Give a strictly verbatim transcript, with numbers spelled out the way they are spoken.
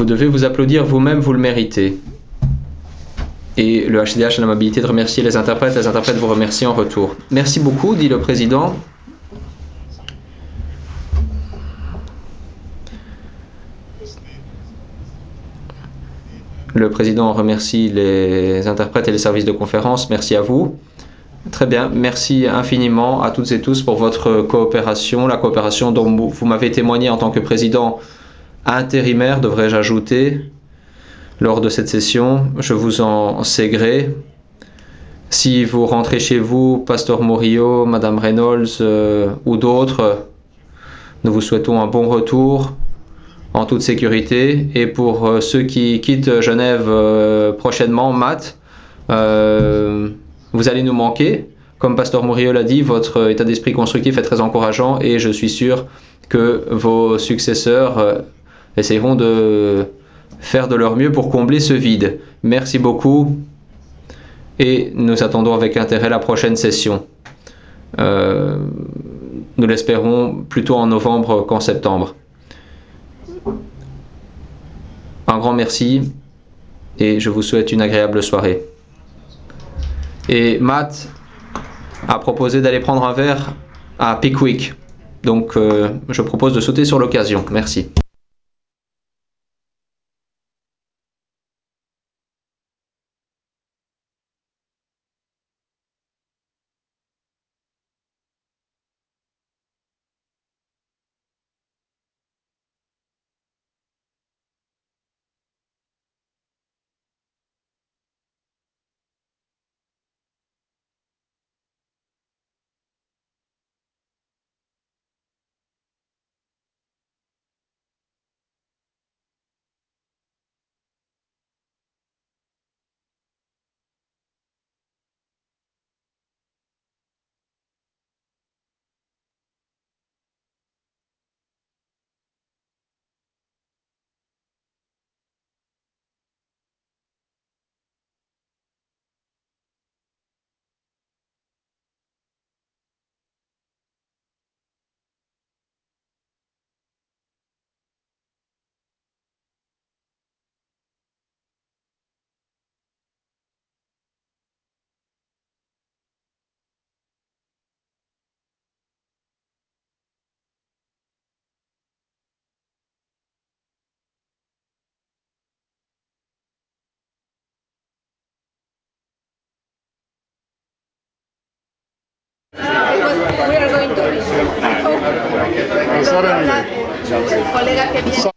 Vous devez vous applaudir vous-même, vous le méritez. Et le H C D H a l'amabilité de remercier les interprètes. Les interprètes vous remercient en retour. Merci beaucoup, dit le président. Le président remercie les interprètes et les services de conférence. Merci à vous. Très bien, merci infiniment à toutes et tous pour votre coopération, la coopération dont vous m'avez témoigné en tant que président intérimaire, devrais-je ajouter, lors de cette session. Je vous en sais gré. Si vous rentrez chez vous, Pasteur Murillo, Madame Reynolds euh, ou d'autres, nous vous souhaitons un bon retour en toute sécurité. Et pour euh, ceux qui quittent Genève euh, prochainement, Matt, euh, vous allez nous manquer. Comme Pasteur Murillo l'a dit, votre état d'esprit constructif est très encourageant et je suis sûr que vos successeurs euh, essaieront de faire de leur mieux pour combler ce vide. Merci beaucoup et nous attendons avec intérêt la prochaine session. Euh, nous l'espérons plutôt en novembre qu'en septembre. Un grand merci et je vous souhaite une agréable soirée. Et Matt a proposé d'aller prendre un verre à Pickwick. Donc euh, je propose de sauter sur l'occasion. Merci. We are going to. Suddenly.